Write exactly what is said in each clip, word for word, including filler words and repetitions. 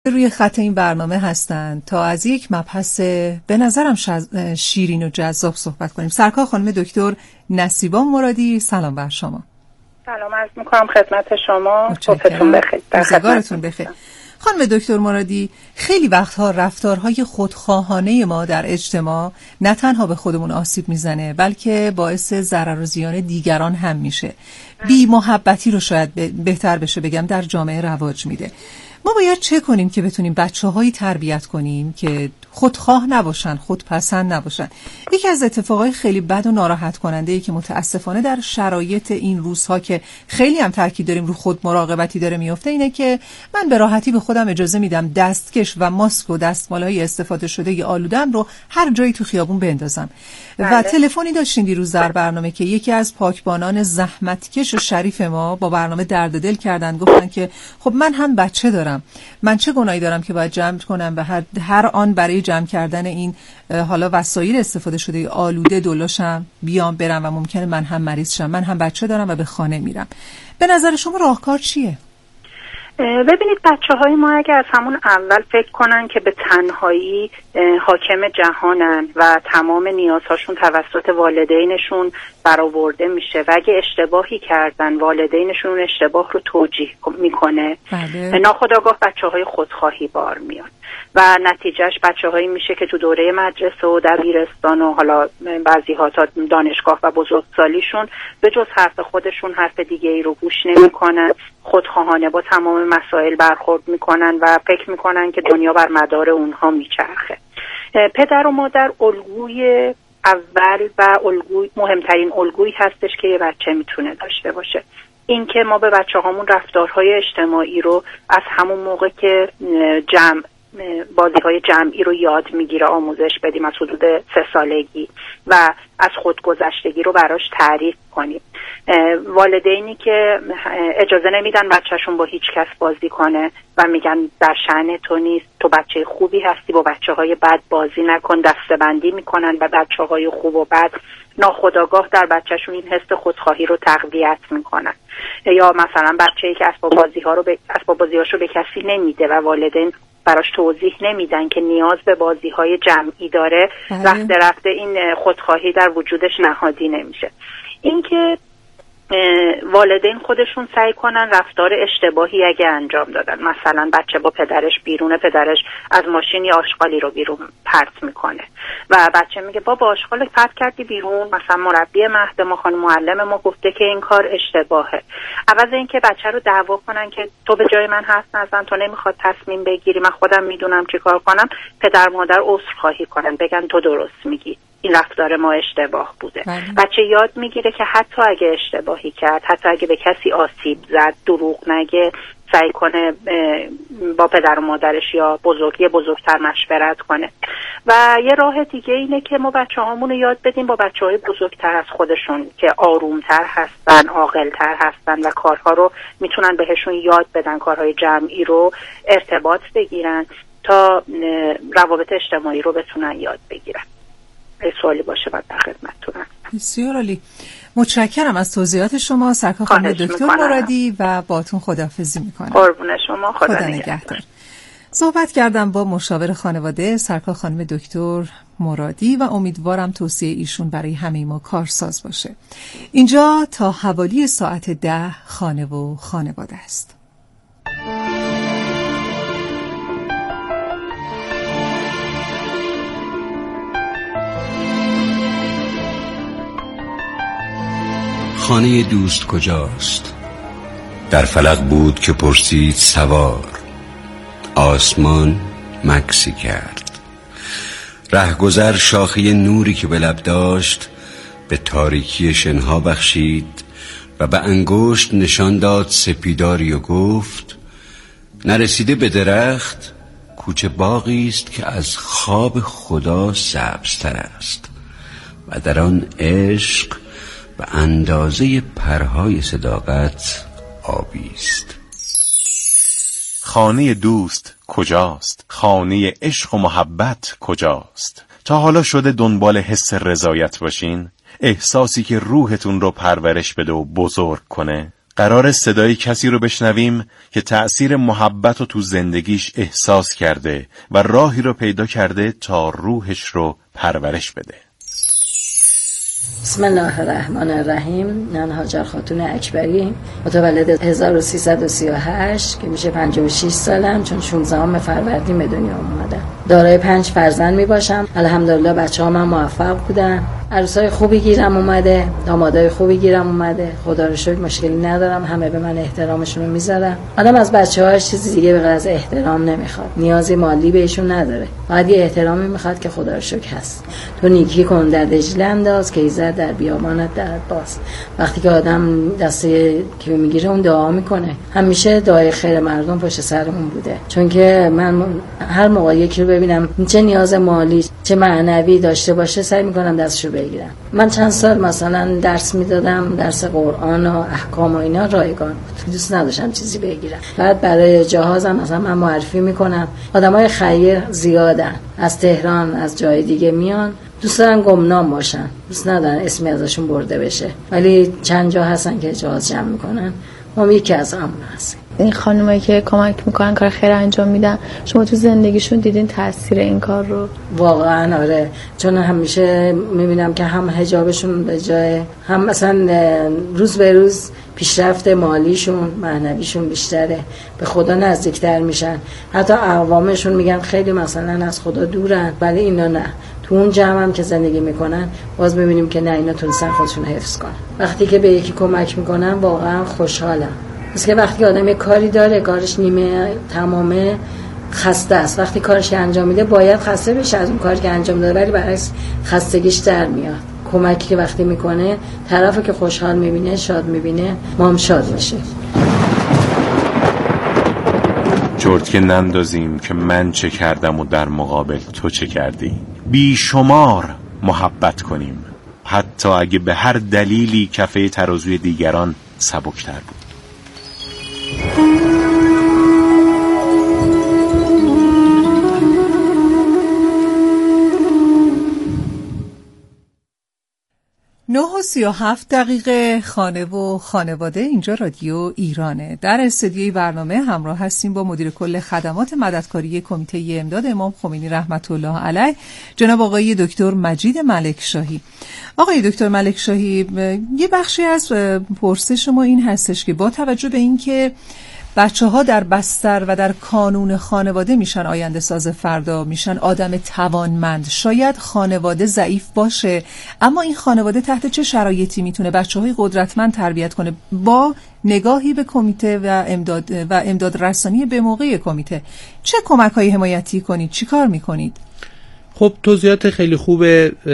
روی خط این برنامه هستند تا از یک مبحث به نظرم شز... شیرین و جذاب صحبت کنیم. سرکار خانم دکتر نصیبا مرادی، سلام بر شما. سلام عرض میکنم خدمت شما. صبحتون بخیر. روزگارتون بخیر. خانم دکتر مرادی، خیلی وقتها رفتارهای خودخواهانه ما در اجتماع نه تنها به خودمون آسیب میزنه بلکه باعث ضرر و زیان دیگران هم میشه. بی محبتی رو شاید بهتر بشه بگم در جامعه رواج میده. ما باید چه کنیم که بتونیم بچه‌هایی تربیت کنیم که خودخواه نباشن، خودپسند نباشن؟ یکی از اتفاقای خیلی بد و ناراحت کننده‌ای که متاسفانه در شرایط این روزها که خیلی هم تاکید داریم رو خود مراقبتی داره میفته اینه که من به راحتی به خودم اجازه میدم دستکش و ماسک و دستمالهای استفاده شده آلوده‌ام رو هر جایی تو خیابون بندازم. بله. و تلفنی داشتیم دیروز در برنامه که یکی از پاکبانان زحمتکش و شریف ما با برنامه درد دل کردن، گفتن که خب من هم بچه دارم، من چه گناهی دارم که باید جمع کنم و هر, هر آن برای جمع کردن این حالا وسایل استفاده شده آلوده دلاشم بیام برم و ممکنه من هم مریض شم، من هم بچه دارم و به خانه میرم. به نظر شما راهکار چیه؟ ببینید، بچه های ما اگه از همون اول فکر کنن که به تنهایی حاکم جهانن و تمام نیازهاشون توسط والدینشون برآورده میشه و اگه اشتباهی کردن والدینشون اشتباه رو توجیه میکنه، بله. ناخودآگاه بچه های خودخواهی بار میاد و نتیجهش بچه هایی میشه که تو دوره مدرسه و دبیرستان و حالا بعضی ها تا دانشگاه و بزرگسالیشون به جز حرف خودشون حرف دیگه ای رو گوش نمیکنن، خودخواهانه با تمام مسائل برخورد میکنن و فکر میکنن که دنیا بر مدار اونها میچرخه. پدر و مادر الگوی اول و الگوی مهمترین الگویی هستش که یه بچه میتونه داشته باشه. این که ما به بچه هامون رفتارهای اجتماعی رو از همون موقع که جمع بازی های جمعی رو یاد میگیره آموزش بدیم، از حدود سه سالگی، و از خودگذشتگی رو براش تعریف کنیم. والدینی که اجازه نمیدن بچهشون با هیچ کس بازی کنه و میگن در شأن تو نیست، تو بچه خوبی هستی، با بچه های بد بازی نکن، دسته‌بندی میکنن و بچه های خوب و بد ناخودآگاه در بچهشون این حس خودخواهی رو تقویت میکنن. یا مثلا بچه‌ای که اسباب بازی ها رو به اسباب بازی‌هاشو به کسی نمیده و والدین براش توضیح نمیدن که نیاز به بازی‌های جمعی داره، رفته رفته این خودخواهی در وجودش نهادی نمیشه. اینکه والدین خودشون سعی کنن رفتار اشتباهی اگه انجام دادن، مثلا بچه با پدرش بیرونه، پدرش از ماشین یا آشغالی رو بیرون پرت میکنه و بچه میگه بابا آشغال پرت کردی بیرون، مثلا مربی مهد ما، خانم معلم ما گفته که این کار اشتباهه. عوض اینکه بچه رو دعوا کنن که تو به جای من حرف نزن، تو نمیخواد تصمیم بگیری، من خودم میدونم چی کار کنم، پدر مادر عذرخواهی کنن، بگن تو درست میگی، این رفتار ما اشتباه بوده. بله. بچه یاد میگیره که حتی اگه اشتباهی کرد، حتی اگه به کسی آسیب زد، دروغ نگه، سعی کنه با پدر و مادرش یا بزرگی بزرگتر مشورت کنه. و یه راه دیگه اینه که ما بچه هامونو یاد بدیم با بچه های بزرگتر از خودشون که آرومتر هستن، عاقلتر هستن و کارها رو میتونن بهشون یاد بدن، کارهای جمعی رو ارتباط بگیرن تا روابط اجتماعی رو بتونن یاد بگیرن. سوالی باشه و در خدمتتون هستم. بسیار عالی. متشکرم از توضیحات شما سرکار خانم دکتر مرادی و باتون خداحافظی میکنم. قربون شما، خدا, خدا نگهدار. صحبت کردم با مشاور خانواده سرکار خانم دکتر مرادی و امیدوارم توصیه ایشون برای همه ما کارساز باشه. اینجا تا حوالی ساعت ده خانه و خانواده است. خانه دوست کجاست؟ در فلک بود که پرسید سوار، آسمان مکسی کرد. رهگذر شاخه نوری که به لب داشت به تاریکی شنها بخشید و به انگشت نشان داد سپیداری و گفت نرسیده به درخت کوچه باغی است که از خواب خدا سبزتر است و در آن عشق به اندازه پرهای صداقت آبی است. خانه دوست کجاست؟ خانه عشق و محبت کجاست؟ تا حالا شده دنبال حس رضایت باشین؟ احساسی که روحتون رو پرورش بده و بزرگ کنه؟ قرار صدای کسی رو بشنویم که تأثیر محبت رو تو زندگیش احساس کرده و راهی رو پیدا کرده تا روحش رو پرورش بده. بسم الله الرحمن الرحیم. من هاجر خاتون اکبری، متولد هزار و سیصد و سی و هشت که میشه پنجاه و شش سالم، چون شانزدهم فروردین به دنیا اومدم. دارای پنج فرزند می باشم. الحمدلله بچه‌ها من موفق بودن. عروسای خوبی گیرم اومده، دامادای خوبی گیرم اومده. خدا رو شکر مشکلی ندارم، همه به من احترامشون رو میذارن. آدم از بچه‌ها چیزی دیگه به غیر از احترام نمیخواد. نیازی مالی بهشون نداره. فقط یه احترامی میخواد که خدا رو شکر هست. تو نیکی کن در دجله انداز که ایزد در بیابانت درت باز. وقتی که آدم دسته که میگیره اون دعا میکنه. همیشه دعای خیر مردم پشت سرمون بوده. چون که من هر موقع یکی رو ببینم چه نیاز مالی چه معنوی داشته باشه سعی میکنم دستشو بگیرم. من چند سال مثلا درس میدادم، درس قرآن و احکام و اینا رایگان بود. دوست نداشتم چیزی بگیرم. بعد برای جهازم مثلا من معرفی میکنم. آدمای خیر زیادن، از تهران از جای دیگه میان، دوست دارن گمنام باشن، دوست ندارن اسمی ازشون برده بشه، ولی چند جا هستن که جواز جمع میکنن. ما یکی از همون هستیم. این خانمایی که کمک میکنن کار خیر انجام میدن، شما تو زندگیشون دیدین تاثیر این کار رو؟ واقعا آره، چون همیشه میبینم که هم حجابشون به جای، هم مثلا روز به روز پیشرفت مالیشون معنویشون بیشتره، به خدا نزدیکتر میشن. حتی اقوامشون میگن خیلی مثلا از خدا دورن، ولی اینا نه. تو اون جمع هم که زندگی میکنن باز میبینیم که نه، اینا تونستن خودشون حفظ کنن. وقتی که به یکی کمک میکنن واقعا خوشحالم. مثل که وقتی آدم یک کاری داره، کارش نیمه تمامه، خسته است. وقتی کارش انجام میده باید خسته بشه از اون کاری که انجام داده، ولی برعکس خستگیش در میاد. کمکی که وقتی میکنه طرفو که خوشحال میبینه، شاد میبینه، ما هم شاد میشه. چرت که نندازیم که من چه کردم و در مقابل تو چه کردی. بی شمار محبت کنیم، حتی اگه به هر دلیلی کفه ترازوی دیگران سبکتر بود. نه و سی و هفت دقیقه خانه و خانواده، اینجا رادیو ایرانه. در استودیوی برنامه همراه هستیم با مدیر کل خدمات مددکاری کمیته امداد امام خمینی رحمت الله علیه، جناب آقای دکتر مجید ملکشاهی. آقای دکتر ملکشاهی، یه بخشی از پرسش ما این هستش که با توجه به اینکه بچه ها در بستر و در کانون خانواده میشن آینده ساز فردا، میشن آدم توانمند، شاید خانواده ضعیف باشه، اما این خانواده تحت چه شرایطی میتونه بچه های قدرتمند تربیت کنه؟ با نگاهی به کمیته و امداد و امداد رسانی به موقع کمیته چه کمک های حمایتی کنید؟ چی کار میکنید؟ خب توضیحات خیلی خوب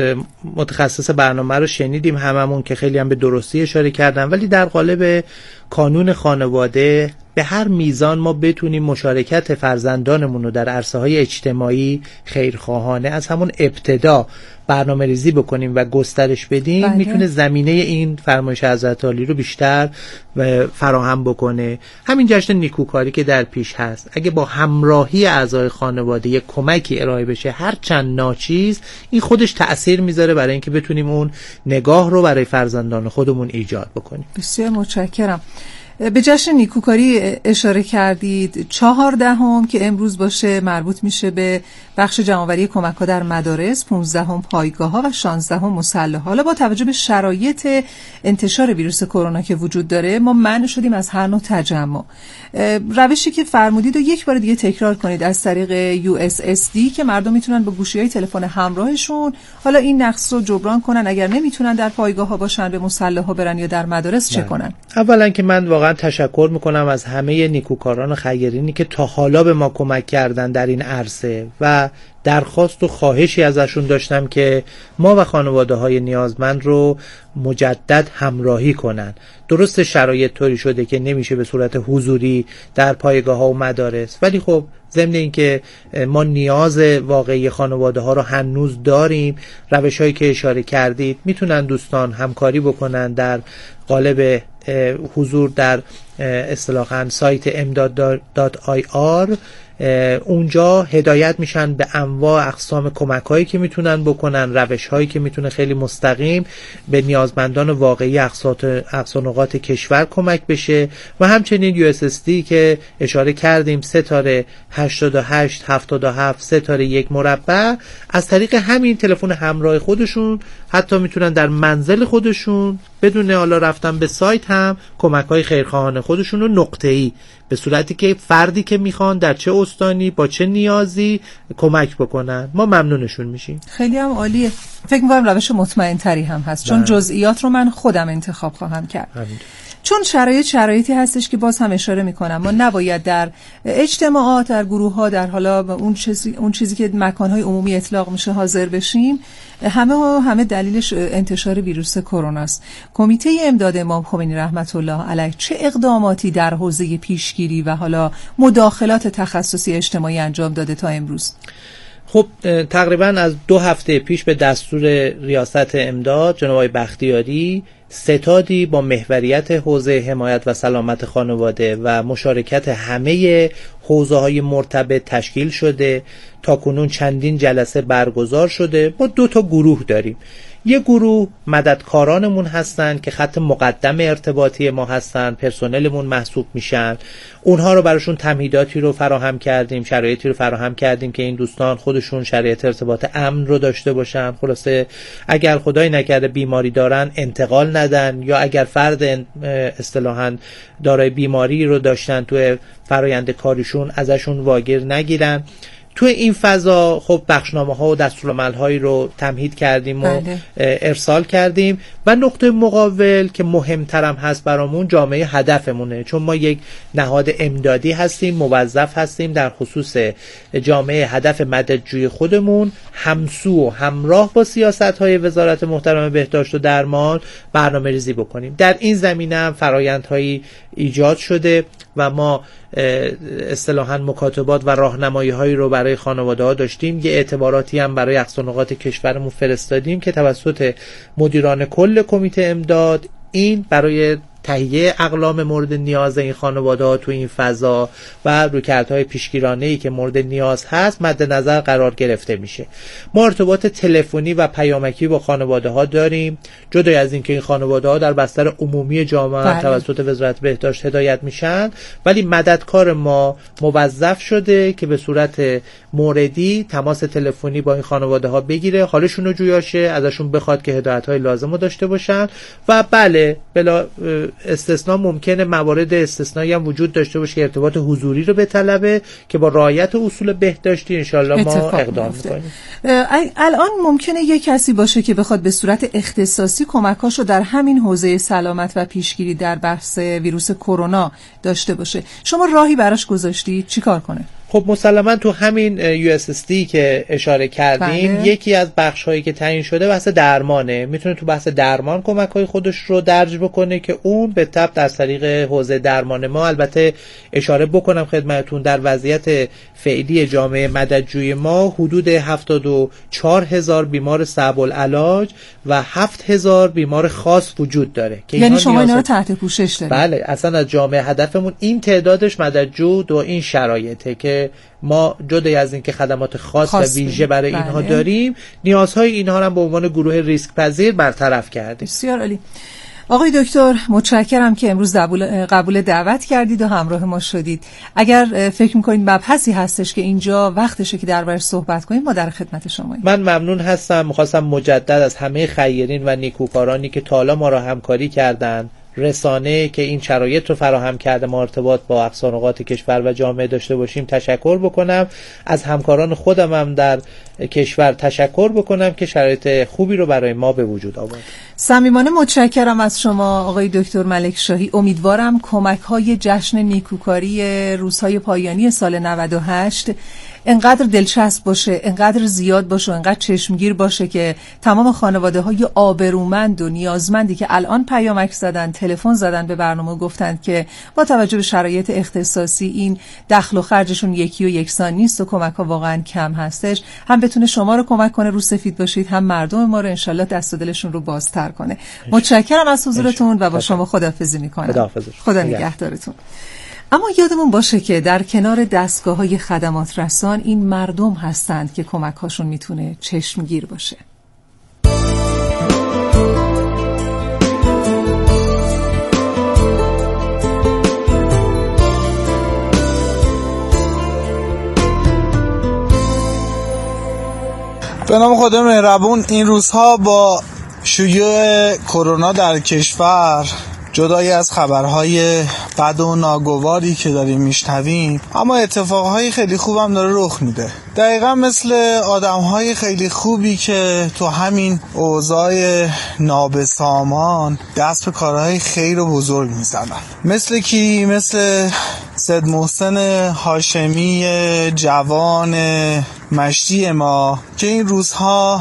متخصص برنامه رو شنیدیم هممون که خیلی هم به درستی اشاره کردن، ولی در قالب کانون خانواده به هر میزان ما بتونیم مشارکت فرزندانمون رو در عرصه‌های اجتماعی خیرخواهانه از همون ابتدا برنامه ریزی بکنیم و گسترش بدیم، بله. میتونه زمینه این فرمایش حضرت عالی رو بیشتر فراهم بکنه. همین جشن نیکوکاری که در پیش هست، اگه با همراهی اعضای خانواده یک کمکی ارائه بشه هر چند ناچیز، این خودش تأثیر میذاره برای اینکه بتونیم اون نگاه رو برای فرزندان خودمون ایجاد بکنیم. بسیار متشکرم. به جشن نیکوکاری اشاره کردید. چهاردهم که امروز باشه مربوط میشه به بخش جمع‌آوری کمک‌ها در مدارس، پانزدهم پایگاه‌ها و شانزدهم مسلح. حالا با توجه به شرایط انتشار ویروس کرونا که وجود داره، ما منع شدیم از هر نوع تجمع. روشی که فرمودید و یک بار دیگه تکرار کنید از طریق یو اس اس دی که مردم میتونن با گوشی‌های تلفن همراهشون حالا این نقص رو جبران کنن، اگر نمیتونن در پایگاه‌ها باشن به مسلح‌ها برن یا در مدارس چه کنن؟ اولا که من واقعا تشکر میکنم از همه نیکوکاران و خیرینی که تا حالا به ما کمک کردن در این عرصه و درخواست و خواهشی ازشون داشتم که ما و خانواده های نیازمند رو مجدد همراهی کنن. درست شرایط طوری شده که نمیشه به صورت حضوری در پایگاه ها و مدارس، ولی خب ضمن اینکه ما نیاز واقعی خانواده ها رو هنوز داریم، روش هایی که اشاره کردید میتونن دوستان همکاری بکنن در قالب حضور در اصطلاحاً سایت امداد دات آی آر اونجا هدایت میشن به انواع اقسام کمک‌هایی که میتونن بکنن، روش‌هایی که میتونه خیلی مستقیم به نیازمندان واقعی اقصا نقاط کشور کمک بشه و همچنین یو اس اس دی که اشاره کردیم ستاره هشتاد و هشت هفتاد و هفت ستاره یک مربع، از طریق همین تلفن همراه خودشون حتی میتونن در منزل خودشون بدون حالا رفتن به سایت هم کمک‌های خیرخواهانه خودشون رو نقطه‌ای به صورتی که فردی که میخوان در چه استانی با چه نیازی کمک بکنن ما ممنونشون میشیم. خیلی هم عالیه. فکر می‌کنم روش مطمئن تری هم هست چون جزئیات رو من خودم انتخاب خواهم کرد. همین. چون شرایط شرایطی هستش که باز هم اشاره میکنم ما نباید در اجتماعات، در گروه ها، در حالا اون چیزی اون چیزی که مکان‌های عمومی اطلاق میشه حاضر بشیم. همه همه دلیلش انتشار ویروس کرونا است. کمیته امداد امام خمینی رحمت الله علیه چه اقداماتی در حوزه پیشگیری و حالا مداخلات تخصصی اجتماعی انجام داده تا امروز؟ خب تقریبا از دو هفته پیش به دستور ریاست امداد جناب آقای بختیاری ستادی با محوریت حوزه حمایت و سلامت خانواده و مشارکت همه حوزه‌های مرتبط تشکیل شده. تا کنون چندین جلسه برگزار شده. ما دو تا گروه داریم. یه گروه مددکارانمون هستن که خط مقدم ارتباطی ما هستن، پرسنلمون محسوب میشن. اونها رو براشون تمهیداتی رو فراهم کردیم، شرایطی رو فراهم کردیم که این دوستان خودشون شرایط ارتباط امن رو داشته باشن. خلاصه اگر خدای نکرده بیماری دارن انتقال ندن، یا اگر فرد اصطلاحاً دارای بیماری رو داشتن توی فرآیند کاریشون ازشون واگیر نگیرن. تو این فضا خب بخشنامه ها و دستورالعمل هایی رو تمهید کردیم و بله. ارسال کردیم. و نقطه مقابل که مهمترم هست برامون جامعه هدفمونه، چون ما یک نهاد امدادی هستیم، موظف هستیم در خصوص جامعه هدف مددجوی خودمون همسو و همراه با سیاست های وزارت محترم بهداشت و درمان برنامه ریزی بکنیم. در این زمینه هم فرایندهایی ایجاد شده و ما اصطلاحاً مکاتبات و راهنمایی هایی رو برای خانواده ها داشتیم. یه اعتباراتی هم برای اقصا نقاط کشورمون فرستادیم که توسط مدیران کل کمیته امداد این برای تهیه اقلام مورد نیاز این خانواده ها تو این فضا و رویکردهای پیشگیرانه‌ای که مورد نیاز هست مد نظر قرار گرفته میشه. ما ارتباط تلفنی و پیامکی با خانواده ها داریم. جدای از اینکه این خانواده ها در بستر عمومی جامعه بله. توسط وزارت بهداشت هدایت میشن، ولی مددکار ما موظف شده که به صورت موردی تماس تلفنی با این خانواده ها بگیره، حالشون رو جویاشه، ازشون بخواد که هدایت های لازم رو داشته باشن. و بله بلا استثناء ممکنه موارد استثنایی هم وجود داشته باشه که ارتباط حضوری رو بطلبه که با رعایت اصول بهداشتی انشالله ما اقدام میکنیم. الان ممکنه یک کسی باشه که بخواد به صورت اختصاصی کمکاشو در همین حوزه سلامت و پیشگیری در بحث ویروس کرونا داشته باشه، شما راهی براش گذاشتی چی کار کنه؟ خب مسلما تو همین یو اس اس دی که اشاره کردیم بله. یکی از بخش هایی که تعیین شده بحث درمانه. میتونه تو بحث درمان کمک های خودش رو درج بکنه که اون به تبع در طریق حوزه درمان ما. البته اشاره بکنم خدمتتون در وضعیت فعلی جامعه مددجوی ما حدود هفتاد و چهار هزار بیمار صعب العلاج و هفت هزار بیمار خاص وجود داره که یعنی شما اینا رو تحت پوشش دارید. بله اصلا از جامعه هدفمون این تعدادش مددجو و این شرایطه که ما جدای از اینکه خدمات خاص, خاص و ویژه برای بله. اینها داریم، نیازهای اینها هم به عنوان گروه ریسک پذیر برطرف کردیم. بسیار عالی. آقای دکتر متشکرم که امروز قبول دعوت کردید و همراه ما شدید. اگر فکر می‌کنید مبحثی هستش که اینجا وقتشه که دربارش صحبت کنیم، ما در خدمت شماییم. من ممنون هستم. می‌خواستم مجدد از همه خیرین و نیکوکارانی که تا حالا ما را همکاری کردن، رسانه که این شرایط رو فراهم کرده ما ارتباط با اقصا نقاط کشور و جامعه داشته باشیم تشکر بکنم. از همکاران خودم هم در کشور تشکر بکنم که شرایط خوبی رو برای ما به وجود آورد. صمیمانه متشکرم از شما آقای دکتر ملک شاهی. امیدوارم کمک‌های جشن نیکوکاری روزهای پایانی سال نود و هشت انقدر دلچسب باشه، انقدر زیاد باشه، انقدر چشمگیر باشه که تمام خانواده‌های آبرومند و نیازمندی که الان پیامک زدن، تلفن زدن به برنامه گفتند که با توجه به شرایط اختصاصی این دخل و خرجشون یکی و یکسان نیست و کمک‌ها واقعا کم هستش، هم بتونه شما رو کمک کنه رو سفید باشید، هم مردم ما رو انشالله دست و دلشون رو بازتر کنه. متشکرم از حضورتون و با شما خداحافظی می‌کنم. خدا خدا نگهدارتون. اما یادمون باشه که در کنار دستگاه‌های خدمات رسان این مردم هستند که کمک‌هاشون میتونه چشمگیر باشه. به نام خدا مهربون، این روزها با شیوع کرونا در کشور، جدای از خبرهای بد و ناگواری که داریم میشنویم، اما اتفاقهای خیلی خوب هم داره رخ میده. دقیقا مثل آدمهای خیلی خوبی که تو همین اوضاع نابسامان دست به کارهای خیر و بزرگ میزنن. مثل کی؟ مثل سید محسن هاشمی جوان مشتی ما که این روزها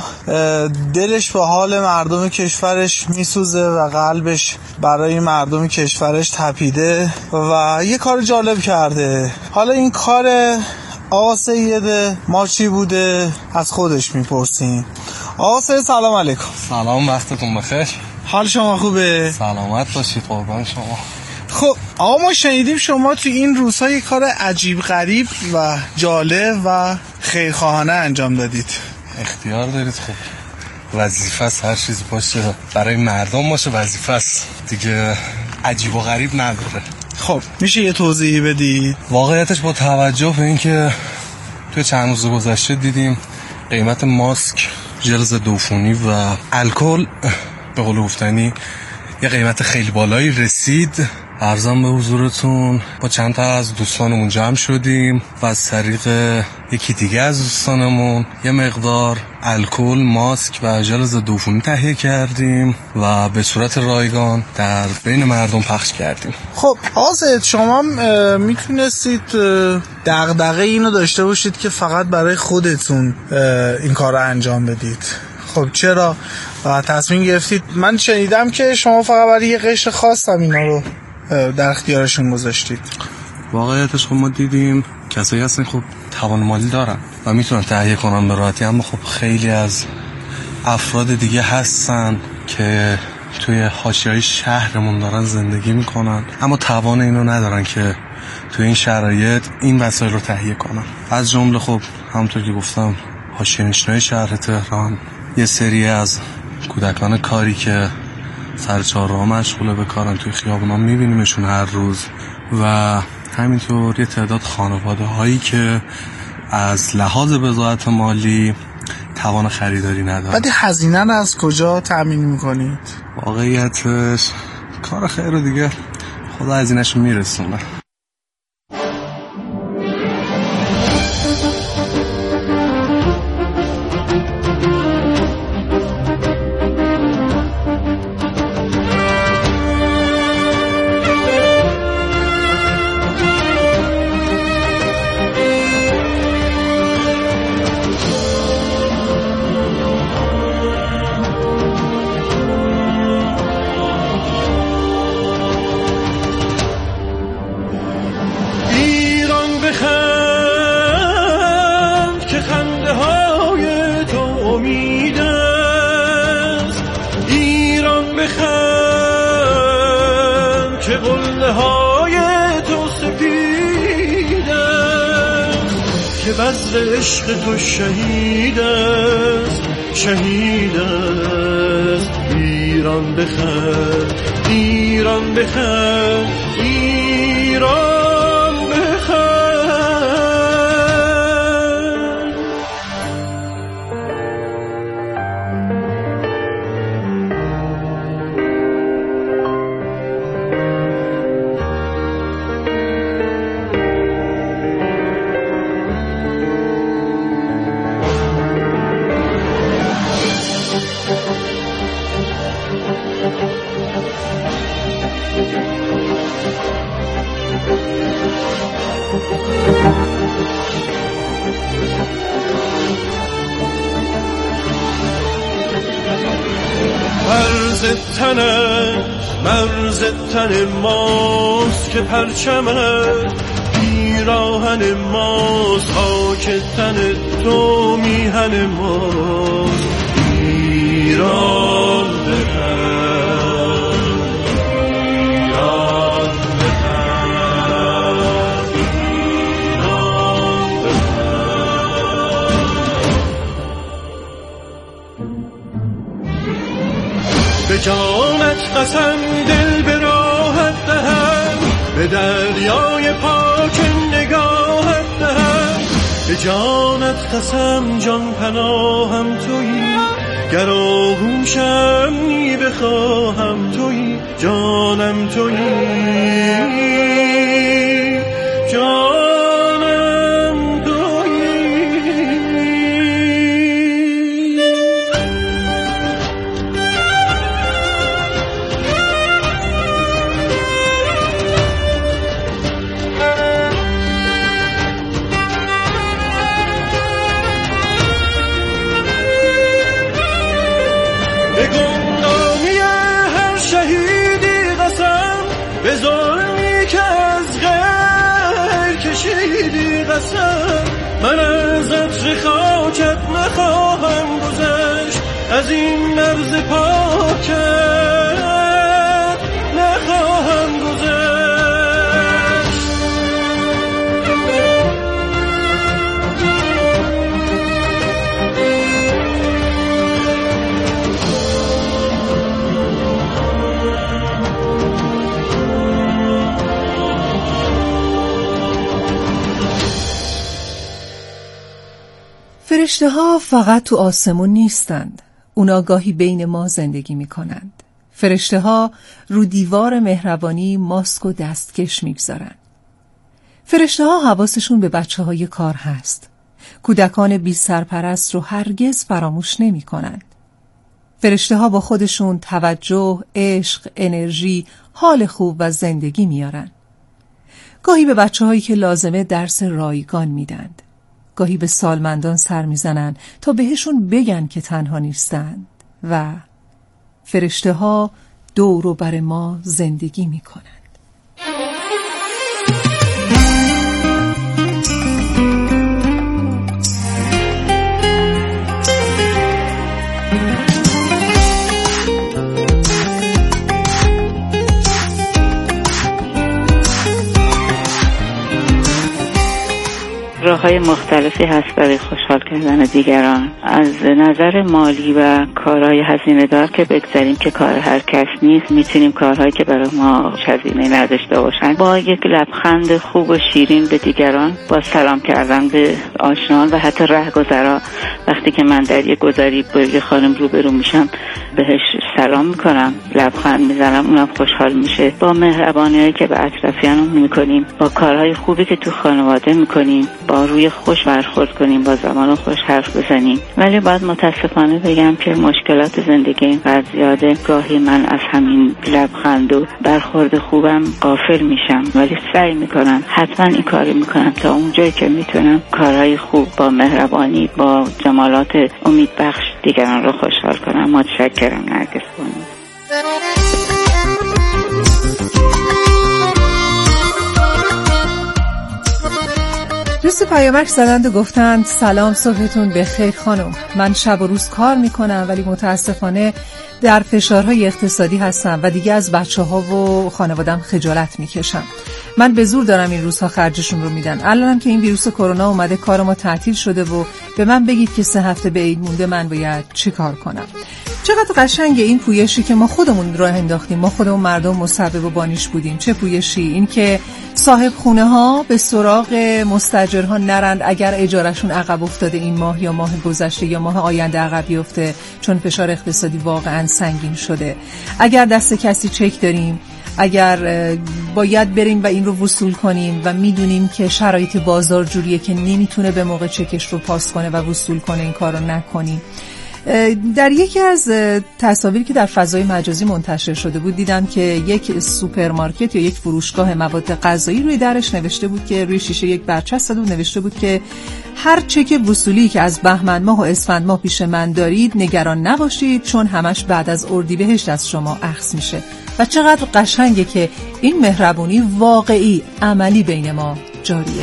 دلش به حال مردم کشورش میسوزه و قلبش برای مردم کشورش تپیده و یه کار جالب کرده. حالا این کار آقا سید ما چی بوده؟ از خودش میپرسیم. آقا سید سلام علیکم. سلام، وقتتون بخیر. حال شما خوبه؟ سلامت باشید، قربان شما. خب آقا ما شنیدیم شما تو این روزها یه کار عجیب غریب و جالب و خیرخواهانه انجام دادید. اختیار دارید. خب وظیفه است، هر چیز باشه برای مردم باشه وظیفه است دیگه، عجیب و غریب نداره. خب میشه یه توضیحی بدید؟ واقعیتش با توجه به اینکه توی چند روز گذشته دیدیم قیمت ماسک، ژل ضد عفونی و الکل به قول گفتنی یه قیمت خیلی بالایی رسید، عرضم به حضورتون با چند تا از دوستانمون جمع شدیم و از طریق یکی دیگه از دوستانمون یه مقدار الکل، ماسک و ژل ضد عفونی تهیه کردیم و به صورت رایگان در بین مردم پخش کردیم. خب آزد، شما میتونستید دغدغه اینو داشته باشید که فقط برای خودتون این کار رو انجام بدید. خب چرا و تصمیم گرفتید؟ من شنیدم که شما فقط برای یه قشر خاص هم اینا رو در اختیارشون گذاشتید. واقعیتش خب ما دیدیم کسایی هستن خب توان مالی دارن و میتونن تهیه کنن به راحتی، اما خب خیلی از افراد دیگه هستن که توی حاشیه‌های شهرمون دارن زندگی میکنن اما توان اینو ندارن که توی این شرایط این وسایل رو تهیه کنن. از جمله خب همونطور که گفتم حاشیه‌نشینای شهر تهران، یه سری از کودکان کاری که سر چهارراه مشغوله به کارن، توی خیابونا میبینیمشون هر روز، و همینطور یه تعداد خانواده هایی که از لحاظ بضاعت مالی توان خریداری ندارن. بعد هزینه رو از کجا تامین میکنید؟ واقعیتش کار خیر رو دیگه خدا هزینه‌شو میرسونه. عشق تو شهید است، شهید است. ایران بخند، ایران بخند، ایران بخند. مرز تن ماست که پرچمت پیراهن ماست، خاک تن تو میهن ماست. ایران بخند، ایران بخند. قسم دل به راحت دهم، به دریای پاک نگاهت دهم. به جانت قسم جان پناهم تویی، گر آغوشم می بخواهم تویی، جانم تویی، جانم تویی. به گمنامی هر شهیدی قسم، به ظلمی که از غیر کشیدی قسم. من از عطر خاکت نخواهم گذشت، از این مرز پاکت نخواهم گذشت. فرشته ها فقط تو آسمون نیستند. اونا گاهی بین ما زندگی می کنند. فرشته ها رو دیوار مهربانی ماسک و دستکش می گذارن. فرشته ها حواسشون به بچه های کار هست. کودکان بی سرپرست رو هرگز فراموش نمی کنند. فرشته ها با خودشون توجه، عشق، انرژی، حال خوب و زندگی میارن. گاهی به بچه هایی که لازمه درس رایگان میدند. گاهی به سالمندان سر میزنن تا بهشون بگن که تنها نیستند و فرشته ها دور و بر ما زندگی میکنند. راه‌های مختلفی هست برای خوشحال کردن دیگران. از نظر مالی و کارهای هزینه دار که بگذاریم که کار هر کس نیست، میتونیم کارهایی که برای ما هزینه نداشته باشن با یک لبخند خوب و شیرین به دیگران، با سلام کردن به آشنایان و حتی رهگذرا. وقتی که من در یک گذاری با یک خانم روبرو میشم بهش سلام میکنم، لبخند میزنم، اونم خوشحال میشه. با مهربانیایی که به اطرافیانمون میکنیم، با کارهای خوبی که تو خانواده میکنیم، با روی خوش برخورد کنیم، با زمان خوش حرف بزنیم. ولی باید متاسفانه بگم که مشکلات زندگی اینقدر زیاده، گاهی من از همین لبخند و برخورد خوبم غافل میشم، ولی سعی میکنم، حتما این کاری میکنم تا اونجایی که میتونم کارهای خوب با مهربانی، با جمالات امیدبخش دیگران رو خوشحال کنم. متشکرم نرگس بانو. دوست پیامک زدند و گفتند سلام، صبحتون بخیر خانم. من شب و روز کار میکنم ولی متاسفانه در فشارهای اقتصادی هستم و دیگه از بچه ها و خانوادم خجالت میکشم. من به زور دارم این روزها خرجشون رو میدن. الانم که این ویروس کرونا اومده کار ما تعطیل شده و به من بگید که سه هفته به عید مونده من باید چی کار کنم. چقدر قشنگه این پویشی که ما خودمون راه انداختیم، ما خودمون مردم مسبب و بانیش بودیم. چه پویشی این که صاحب خونه ها به سراغ مستاجرها نرند اگر اجارشون عقب افتاده این ماه یا ماه گذشته یا ماه آینده عقب بیفته، چون فشار اقتصادی واقعا سنگین شده. اگر دست کسی چک داریم، اگر باید بریم و این رو وصول کنیم و میدونیم که شرایط بازار جوریه که نمیتونه به موقع چکش رو پاس کنه و وصول کنه، این کار رو نکنیم. در یکی از تصاویری که در فضای مجازی منتشر شده بود دیدم که یک سوپرمارکت یا یک فروشگاه مواد غذایی روی درش نوشته بود که روی شیشه یک برچسب زده بود، نوشته بود که هر چک وصولی که از بهمن ماه و اسفند ماه پیش من دارید نگران نباشید، چون همش بعد از اردیبهشت از شما اخذ میشه. و چقدر قشنگه که این مهربونی واقعی عملی بین ما جاریه.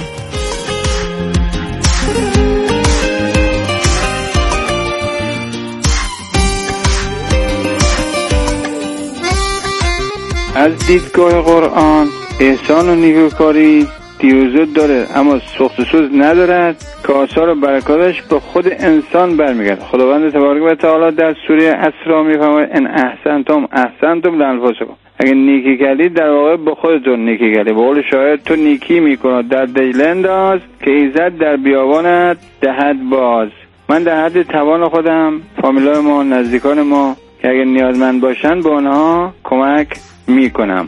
از دیدگاه قرآن احسان و نیکوکاری دیروزه داره اما سخت و سوز ندارد که آثار و برکاتش به خود انسان برمیگرده. خداوند تبارک و تعالی در سوره اسراء میفرماید ان احسنتم احسنتم لانفسکم، اگه نیکی کردی در واقع به خودتون نیکی کردی. به قول شاعر تو نیکی میکنی در دجله انداز که ایزد در بیابانت دهد باز. من در حد توان خودم فامیلای ما نزدیکان ما که اگه نیازمند باشن به آنها کمک میکنم.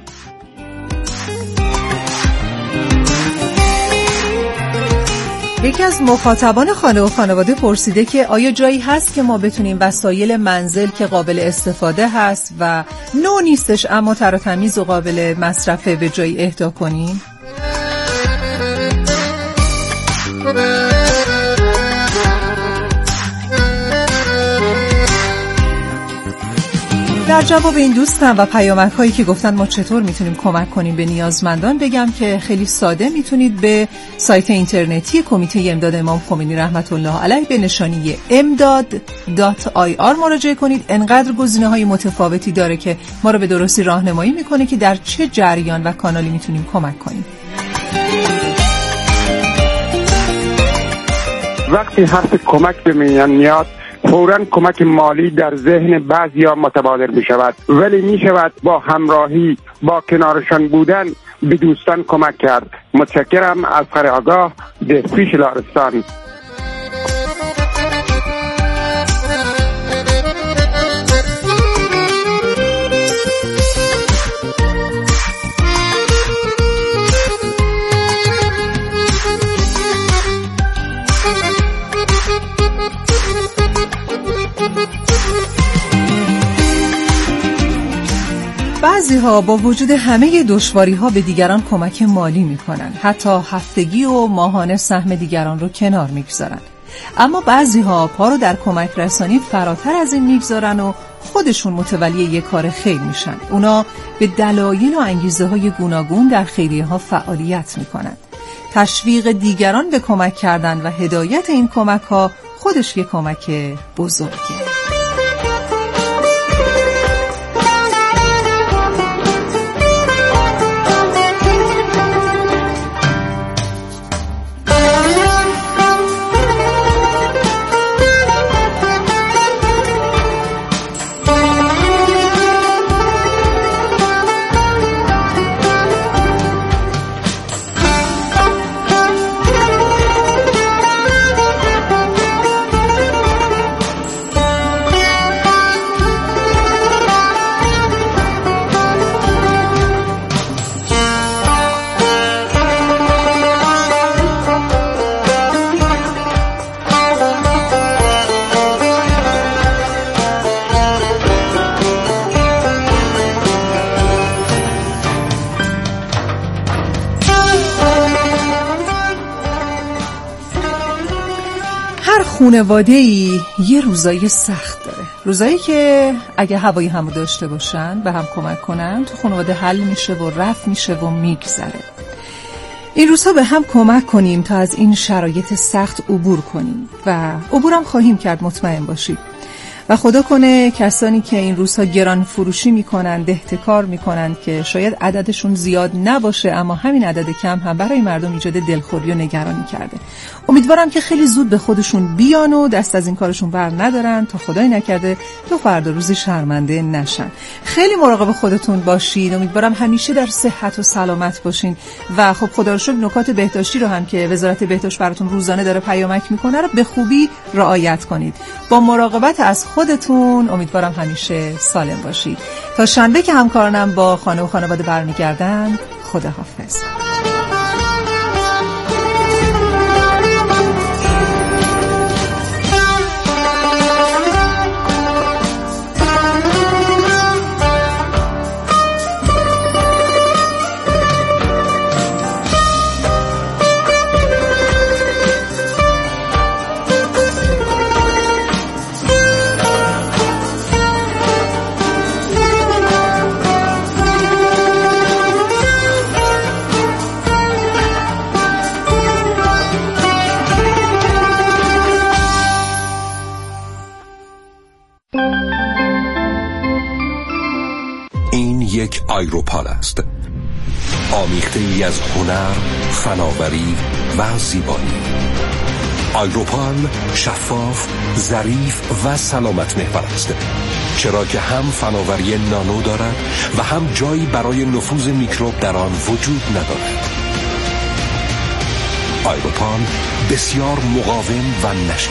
یکی از مخاطبان خانه و خانواده پرسیده که آیا جایی هست که ما بتونیم وسایل منزل که قابل استفاده هست و نو نیستش اما تر و تمیز و قابل مصرفه به جایی اهدا کنیم؟ در جواب این دوستان و پیامک هایی که گفتن ما چطور میتونیم کمک کنیم به نیازمندان، بگم که خیلی ساده میتونید به سایت اینترنتی کمیته امداد امام خمینی رحمت الله علیه به نشانی امداد دات آی آر مراجعه کنید. انقدر گزینه های متفاوتی داره که ما رو به درستی راهنمایی میکنه که در چه جریان و کانالی میتونیم کمک کنیم. وقتی حرف کمک به میان میاد فوراً کمک مالی در ذهن بعضیا متبادر می شود، ولی می شود با همراهی، با کنارشان بودن به دوستان کمک کرد. متشکرم. اصغر آگاه، دهپیش لارستان. بعضی ها با وجود همه دشواری ها به دیگران کمک مالی می کنن، حتی هفتگی و ماهانه سهم دیگران رو کنار می گذارن. اما بعضی ها پا رو در کمک رسانی فراتر از این می گذارن و خودشون متولی یک کار خیر میشن. اونا به دلایل و انگیزه های گوناگون در خیریه ها فعالیت می کنن. تشویق دیگران به کمک کردن و هدایت این کمک ها خودش یک کمک بزرگه. خانواده‌ای یه روزایی سخت داره، روزایی که اگه هوای همو داشته باشن به هم کمک کنن تو خانواده حل میشه و رفت میشه و میگذره. این روزها به هم کمک کنیم تا از این شرایط سخت عبور کنیم و عبورم خواهیم کرد، مطمئن باشید. و خدا کنه کسانی که این روزها گران فروشی میکنن، احتکار میکنن که شاید عددشون زیاد نباشه اما همین عدد کم هم برای مردم ایجاد دلخوری و نگرانی کرده. امیدوارم که خیلی زود به خودشون بیان و دست از این کارشون بر ندارن تا خدای نکرده تو فردا روزی شرمنده نشن. خیلی مراقب خودتون باشید. امیدوارم همیشه در صحت و سلامت باشین و خب خدا رو شکر نکات بهداشتی رو هم که وزارت بهداشت براتون روزانه داره پیامک میکنه رو به خوبی رعایت کنید. با مراقبت از خودتون امیدوارم همیشه سالم باشید. تا شنبه که همکارانم با خانه و خانواده برمیگردن، خداحافظ. این یک آیروپال است. آمیخته ای از هنر، فناوری و زیبایی. آیروپان شفاف، ظریف و سلامت محور است، چرا که هم فناوری نانو دارد و هم جایی برای نفوذ میکروب در آن وجود ندارد. آیروپان بسیار مقاوم و نشت